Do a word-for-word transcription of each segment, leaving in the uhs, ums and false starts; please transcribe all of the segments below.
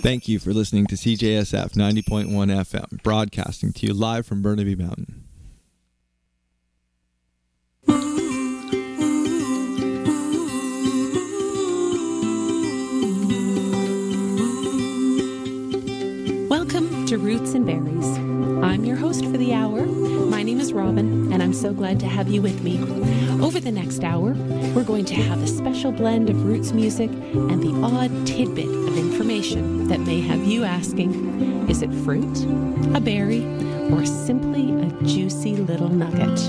Thank you for listening to C J S F ninety point one F M, broadcasting to you live from Burnaby Mountain. Welcome to Roots and Berries. I'm your host for the hour. My name is Robin, and I'm so glad to have you with me. Over the next hour, we're going to have a special blend of roots music and the odd tidbit of information that may have you asking, is it fruit, a berry, or simply a juicy little nugget?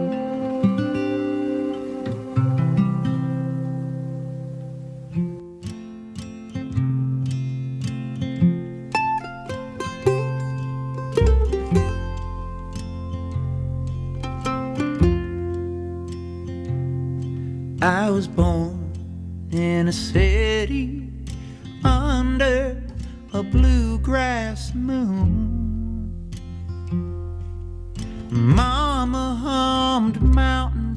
I was born in a city under a bluegrass moon. Mama hummed mountain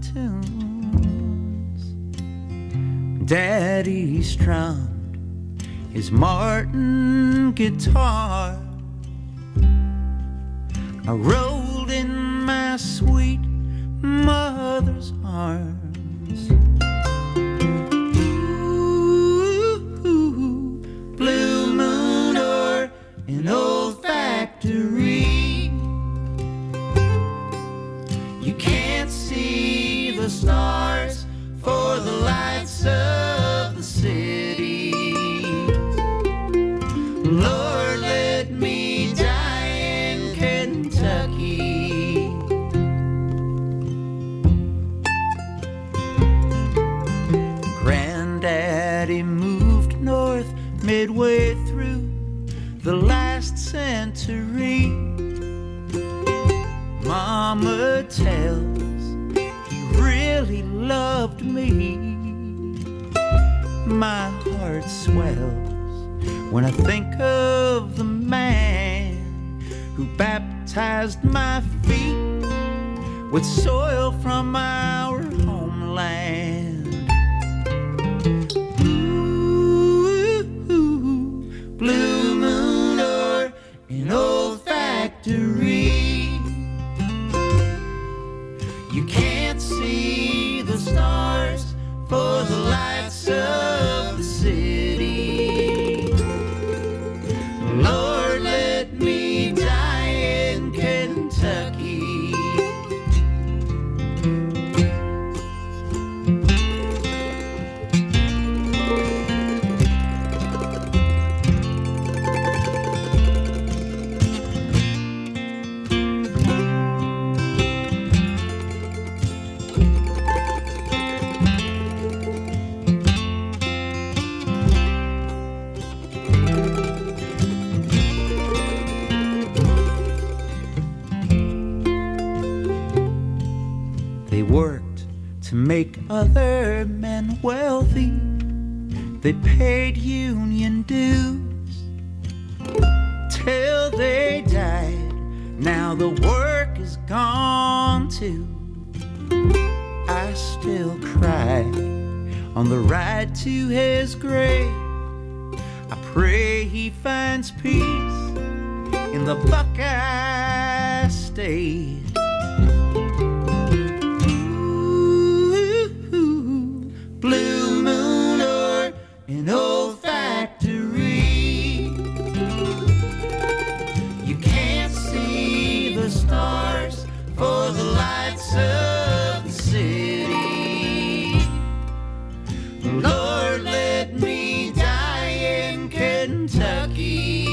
tunes. Daddy strummed his Martin guitar. I rolled in my sweet mother's arms. Blue moon or an old factory, you can't see the stars for the lights of the city. Lord, let me die in Kentucky. Granddaddy moved north midway through the last century. Mama tells he really loved me. My heart swells when I think of the man who baptized my feet with soil from our homeland. Blue moon or an old factory, you can't see the stars for the lights of the city. Lord, let me die in Kentucky. To make other men wealthy, they paid union dues till they died. Now the work is gone too. I still cry on the ride to his grave. I pray he finds peace in the Buckeye State. Blue moon or an old factory, you can't see the stars for the lights of the city. Lord, let me die in Kentucky.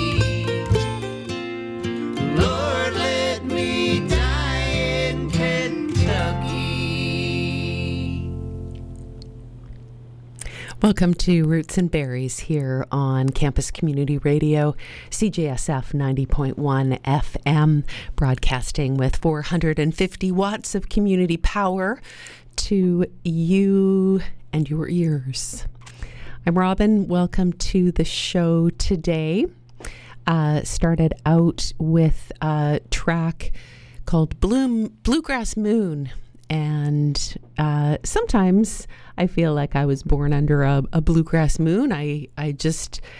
Lord, let me die in Kentucky. Welcome to Roots and Berries here on Campus Community Radio, C J S F ninety point one F M, broadcasting with four hundred fifty watts of community power to you and your ears. I'm Robin. Welcome to the show today. Uh, started out with a track called Bloom, Bluegrass Moon. And uh, sometimes I feel like I was born under a, a bluegrass moon. I, I just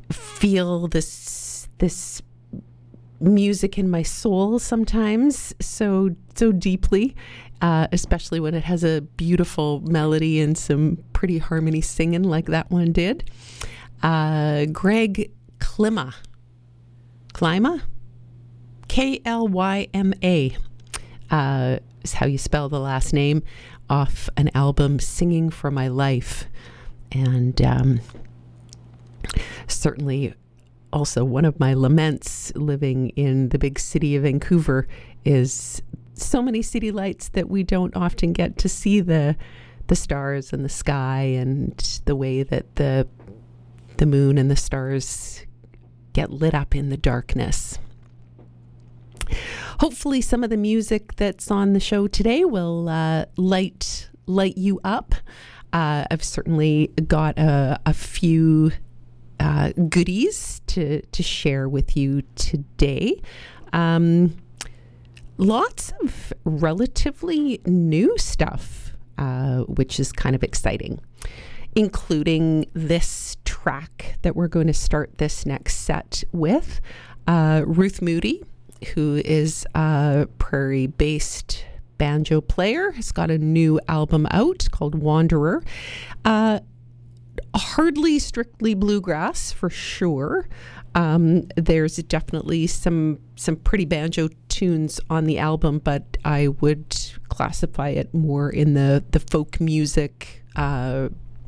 feel this this music in my soul sometimes so so deeply, uh, especially when it has a beautiful melody and some pretty harmony singing like that one did. Uh, Greg Klima, Klima, K L Y M A, uh, is how you spell the last name, off an album, Singing for My Life. And um, certainly also one of my laments living in the big city of Vancouver is so many city lights that we don't often get to see the the stars and the sky and the way that the the moon and the stars get lit up in the darkness. Hopefully some of the music that's on the show today will uh, light light you up. Uh, I've certainly got a, a few uh, goodies to, to share with you today. Um, lots of relatively new stuff, uh, which is kind of exciting, including this track that we're going to start this next set with. Uh, Ruth Moody, who is a Prairie-based banjo player, has got a new album out called Wanderer. Uh, hardly strictly bluegrass for sure. Um, there's definitely some some pretty banjo tunes on the album, but I would classify it more in the, the folk music uh,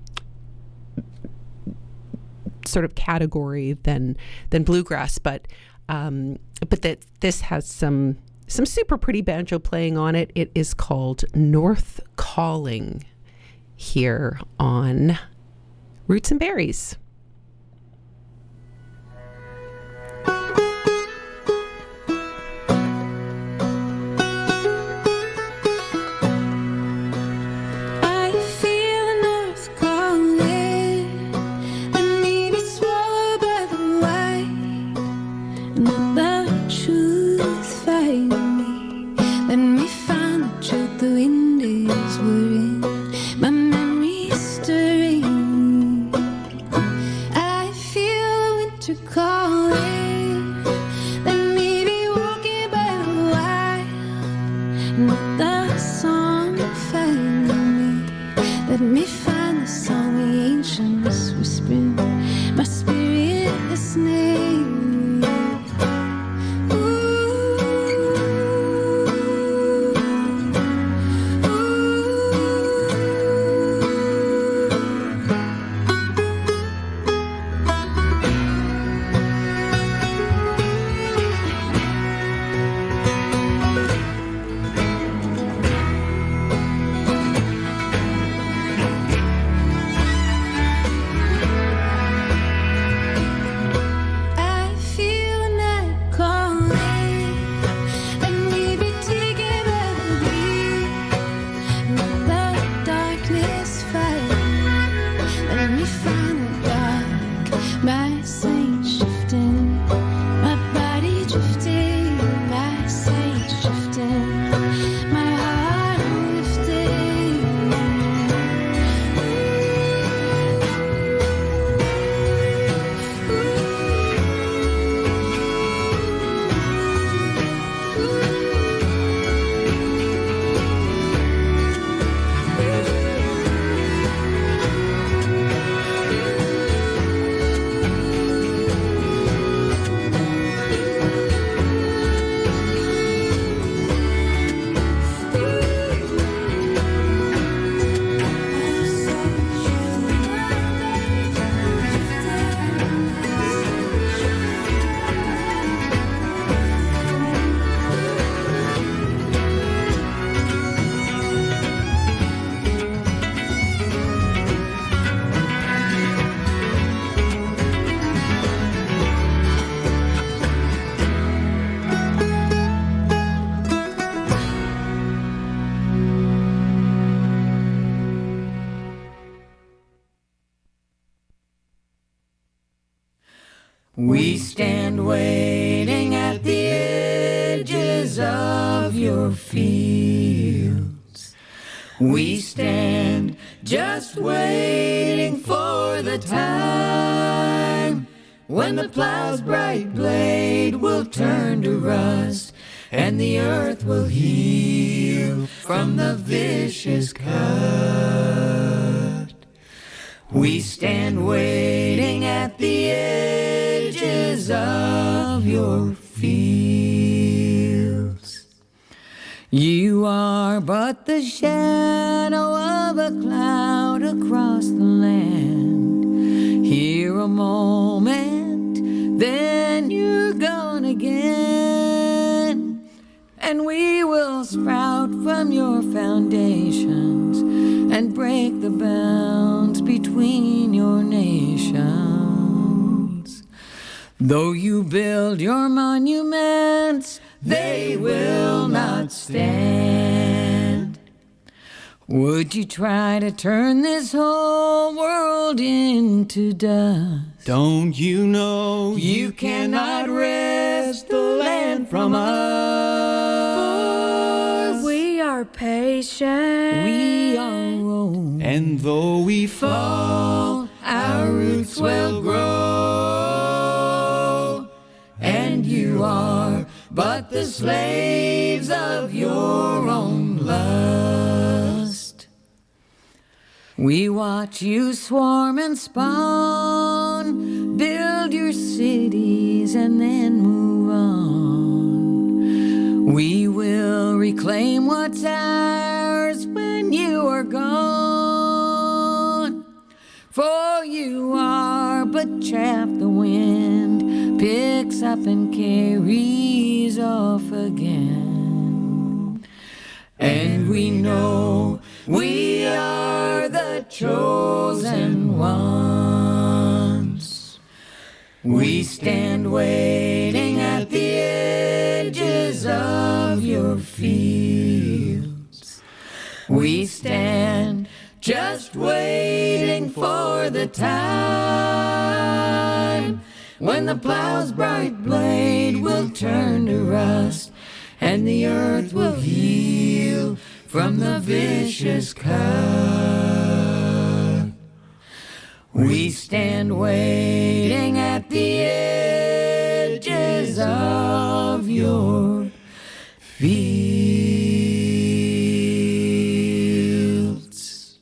sort of category than than bluegrass. But um, but that this has some some super pretty banjo playing on it. It is called North Calling here on Roots and Berries. We stand waiting at the edges of your fields. We stand just waiting for the time when the plow's bright blade will turn to rust, and the earth will heal from the vicious cut. We stand waiting at the edges of your fields. You are but the shadow of a cloud across the land. Here a moment, then you're gone again. And we will sprout from your foundations and break the bounds between your nations. Though you build your monuments, they will not stand. Would you try to turn this whole world into dust? Don't you know You cannot wrest the land from us. For we are patient. We are old. And though we fall, Our roots will grow. And you are but the slaves of your own lust. We watch you swarm and spawn, build your cities and then move on. We will reclaim what's ours when you are gone. For you are but chaff the wind picks up and carries off again. And we know we are the chosen ones. We stand waiting at the edges of your fields. We stand just waiting for the time when the plow's bright blade will turn to rust, and the earth will heal from the vicious cut. We stand waiting at the edges of your fields.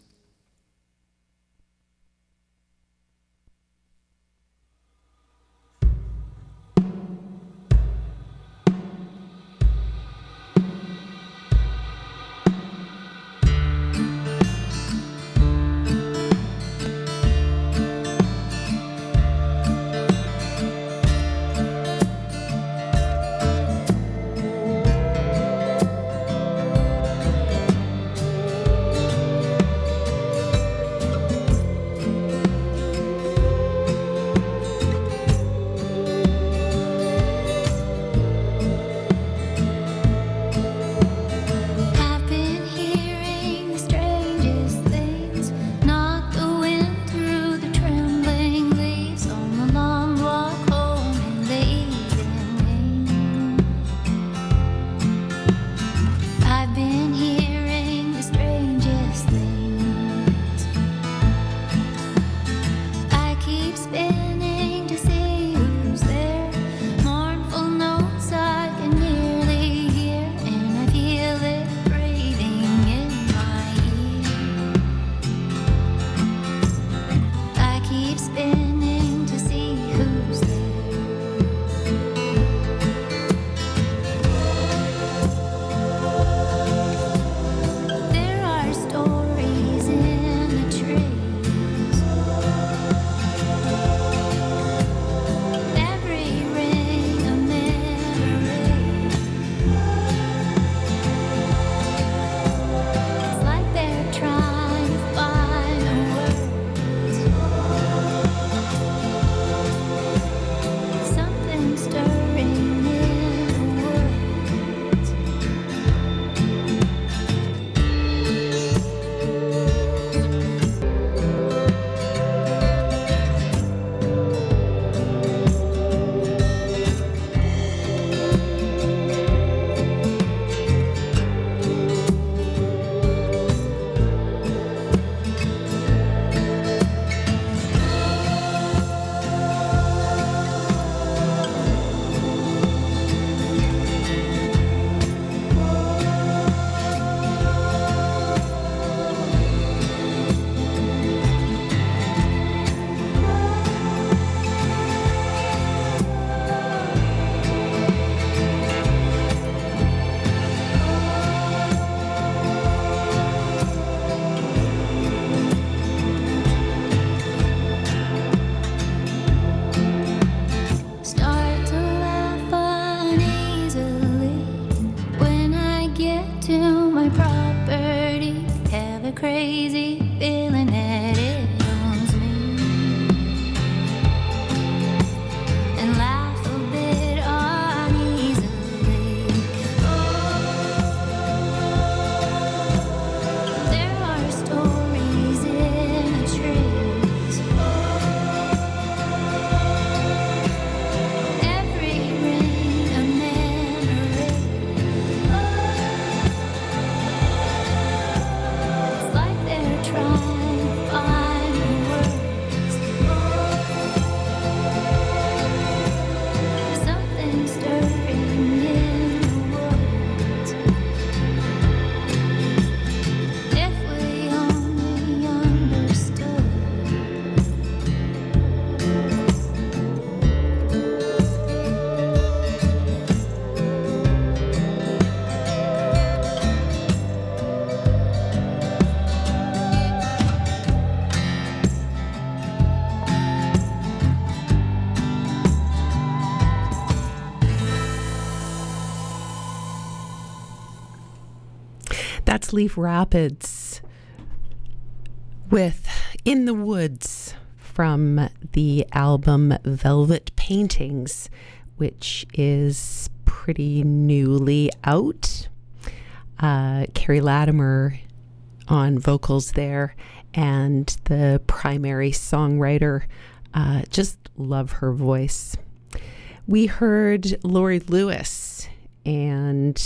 and laugh a bit uneasily. There are stories in the trees. Every ring a memory. It's like they're trying to find words. Something stirring in the woods. If we only understood. That's Leaf Rapids with In the Woods from the album Velvet Paintings, which is pretty newly out. Uh, Carrie Latimer on vocals there, and the primary songwriter. Uh, just love her voice. We heard Lori Lewis and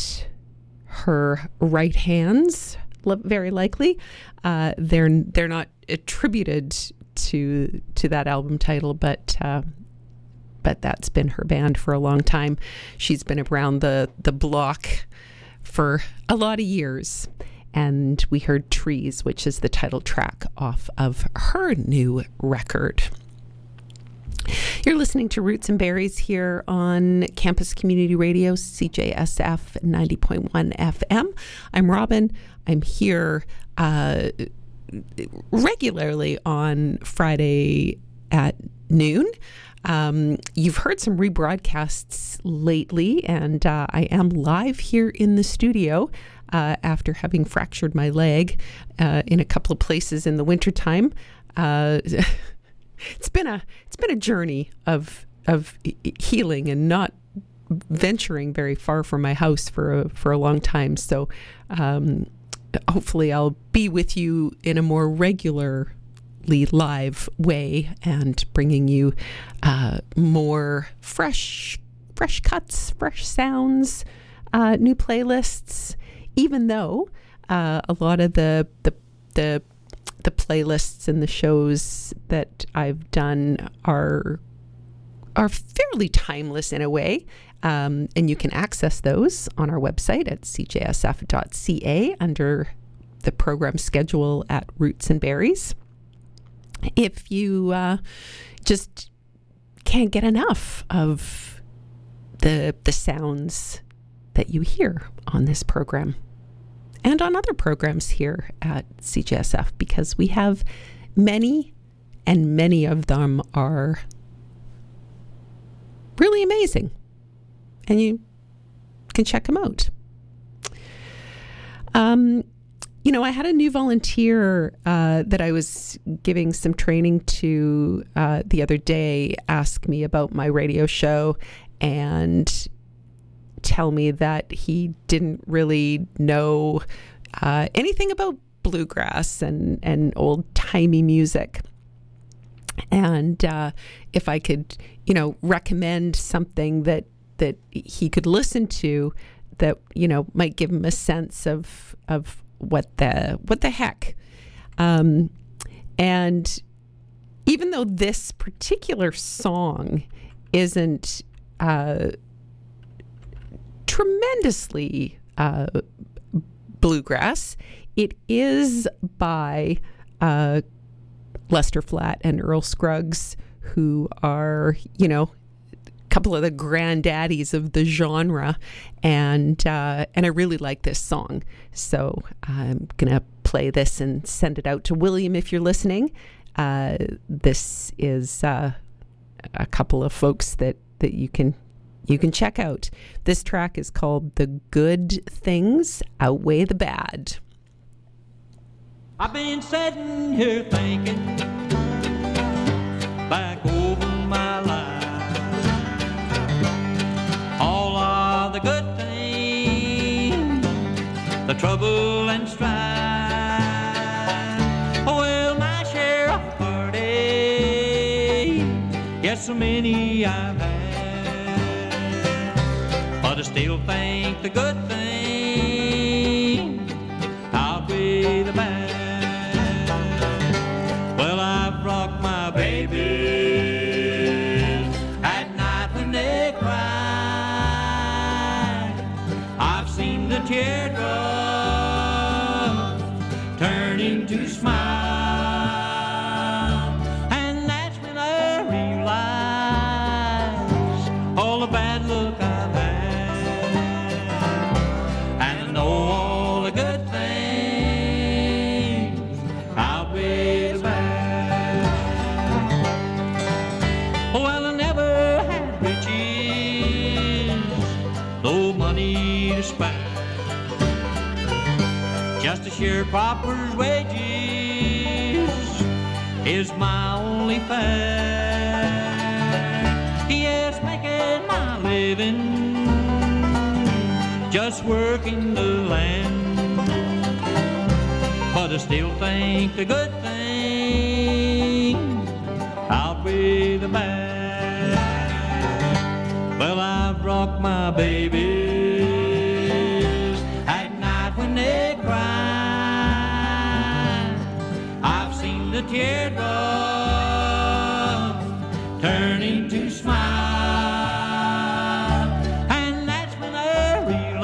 her Right Hands, li- very likely. Uh, they're they're not attributed to to that album title, but uh, but that's been her band for a long time. She's been around the the block for a lot of years. And we heard Trees, which is the title track off of her new record. You're listening to Roots and Berries here on Campus Community Radio, C J S F ninety point one F M. I'm Robin. I'm here uh, regularly on Friday at noon. Um, you've heard some rebroadcasts lately, and uh, I am live here in the studio uh, after having fractured my leg uh, in a couple of places in the wintertime. Uh, It's been a it's been a journey of of healing and not venturing very far from my house for a, for a long time. So um, hopefully I'll be with you in a more regularly live way and bringing you uh, more fresh fresh cuts, fresh sounds, uh, new playlists. Even though uh, a lot of the the the the playlists and the shows that I've done are are fairly timeless in a way, um, and you can access those on our website at c j s f dot c a under the program schedule at Roots and Berries. If you uh, just can't get enough of the the sounds that you hear on this program and on other programs here at C J S F, because we have many, and many of them are really amazing, and you can check them out. Um, you know, I had a new volunteer uh, that I was giving some training to uh, the other day ask me about my radio show and tell me that he didn't really know uh, anything about bluegrass and, and old-timey music. And uh, if I could, you know, recommend something that that he could listen to that, you know, might give him a sense of of what the what the heck. Um, and even though this particular song isn't uh, tremendously uh, bluegrass, it is by uh, Lester Flatt and Earl Scruggs, who are, you know, a couple of the granddaddies of the genre, and uh, and I really like this song, so I'm gonna play this and send it out to William if you're listening. Uh, this is uh, a couple of folks that that you can you can check out. This track is called "The Good Things Outweigh the Bad." I've been sitting here thinking back over my life. trouble and strife. Well, my share of heartache, yes, so many I've had, but I still think the good things outweigh the bad. Well, I've rocked my babies at night when they cry. I've seen the teardrops turning to smile, and that's when I realize all the bad luck I've had, and I know all the good things outweigh the bad. Well, I never had riches, no money to spare, just a sheer pauper's wages is my only fare. Yes, making my living, just working the land, but I still think the good things outweigh the bad. Well, I've rocked my babies at night when they cry. I've seen the teardrops turning to smile, and that's when I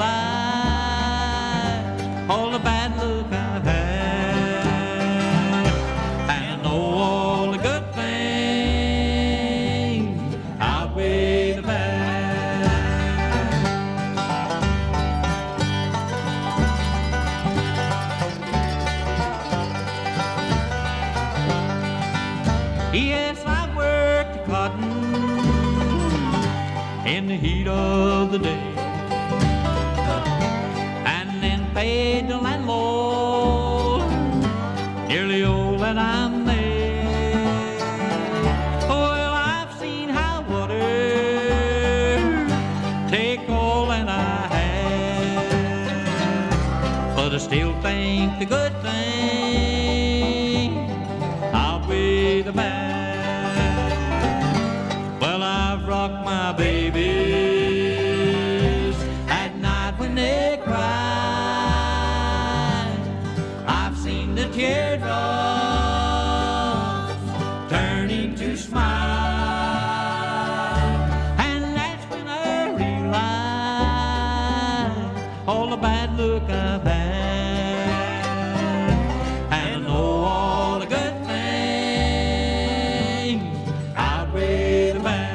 realize all the bad luck I've had, and I know all the good things outweigh the bad. Yes, I've worked the cotton in the heat of the day, and then paid the landlord nearly all that I made. Well, I've seen high water take all that I had, but I still think the good thing outweigh the bad. Well, I've rocked my babies at night when they cry. I've seen the teardrops turning to smile, and that's when I realize all the bad luck I've had, and I know all the good things outweigh the bad.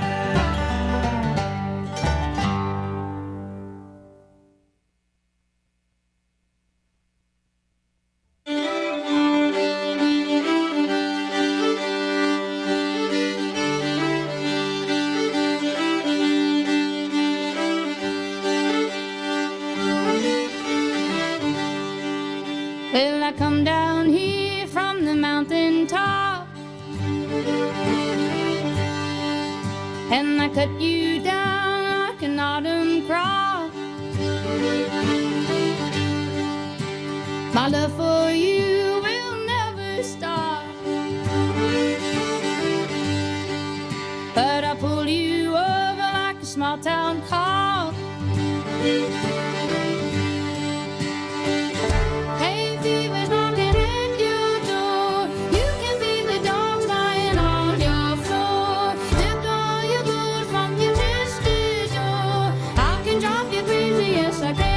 Well, I come down here from the mountain top, and I cut you down like an autumn crop. My love for you will never stop, but I pull you over like a small town cop. Hay fever's knocking at your door. You can feel the dogs lying on your floor. Took all your gold from your twisted jaw. I can drive you crazy, yes I can.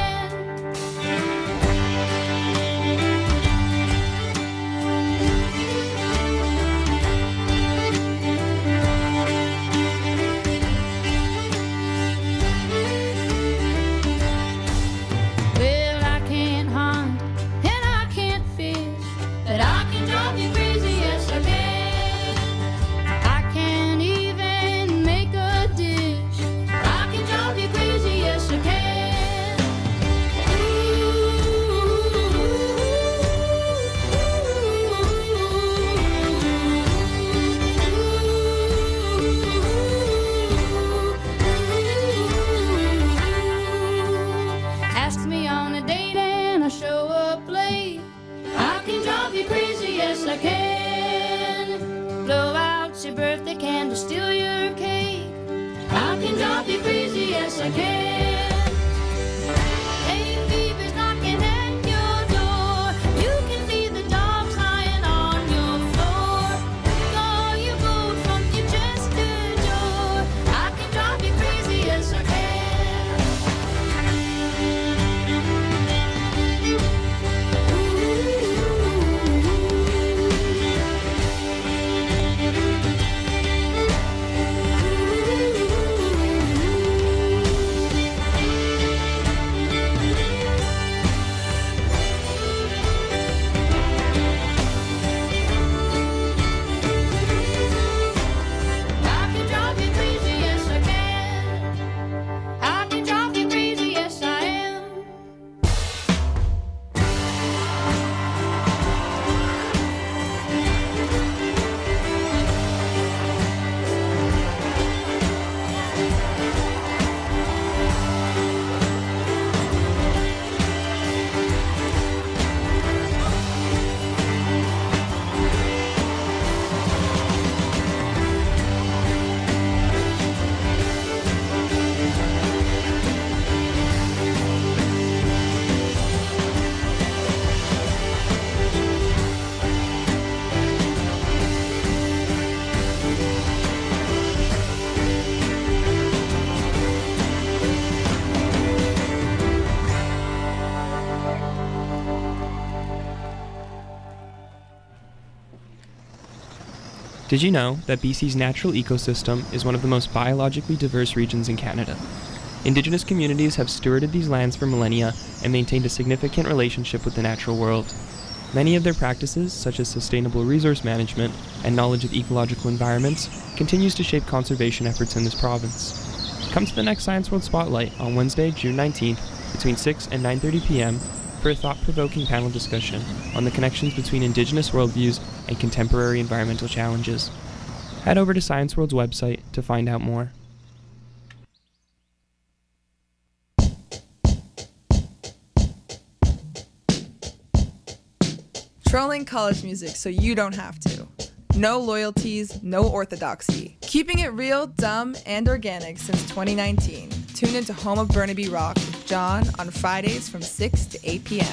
can drive you crazy, yes I can. Hay fever's knocking at your door. You can feed the dogs lying on your floor. Call your boat from your chest to door. I can drive you crazy, yes I can. I can drive you crazy, yes I can. I can drive you crazy, yes I am. Did you know that B C's natural ecosystem is one of the most biologically diverse regions in Canada? Indigenous communities have stewarded these lands for millennia and maintained a significant relationship with the natural world. Many of their practices, such as sustainable resource management and knowledge of ecological environments, continues to shape conservation efforts in this province. Come to the next Science World Spotlight on Wednesday, June nineteenth, between six and nine thirty p.m. for a thought-provoking panel discussion on the connections between Indigenous worldviews and contemporary environmental challenges. Head over to Science World's website to find out more. Trolling college music so you don't have to. No loyalties, no orthodoxy. Keeping it real, dumb, and organic since twenty nineteen. Tune into Home of Burnaby Rock with John on Fridays from six to eight p.m.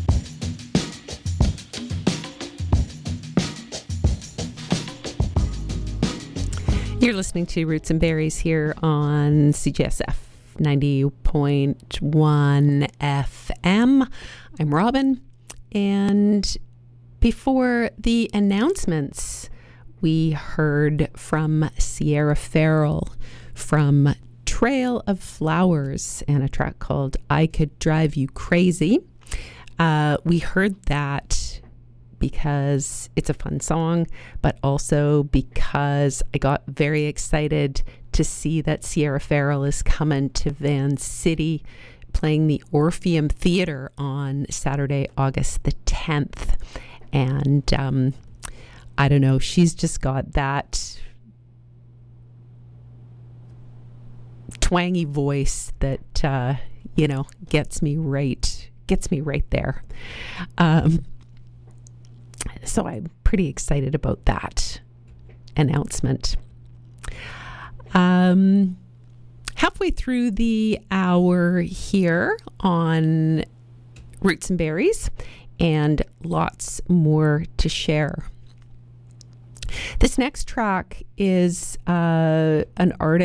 You're listening to Roots and Berries here on C J S F ninety point one F M. I'm Robin, and before the announcements, we heard from Sierra Farrell from Trail of Flowers and a track called I Could Drive You Crazy. Uh, we heard that because it's a fun song, but also because I got very excited to see that Sierra Farrell is coming to Van City, playing the Orpheum Theatre on Saturday, August the tenth. And um, I don't know, she's just got that twangy voice that, uh, you know, gets me right, gets me right there. Um, so I'm pretty excited about that announcement. Um, halfway through the hour here on Roots and Berries, and lots more to share. This next track is uh, an artist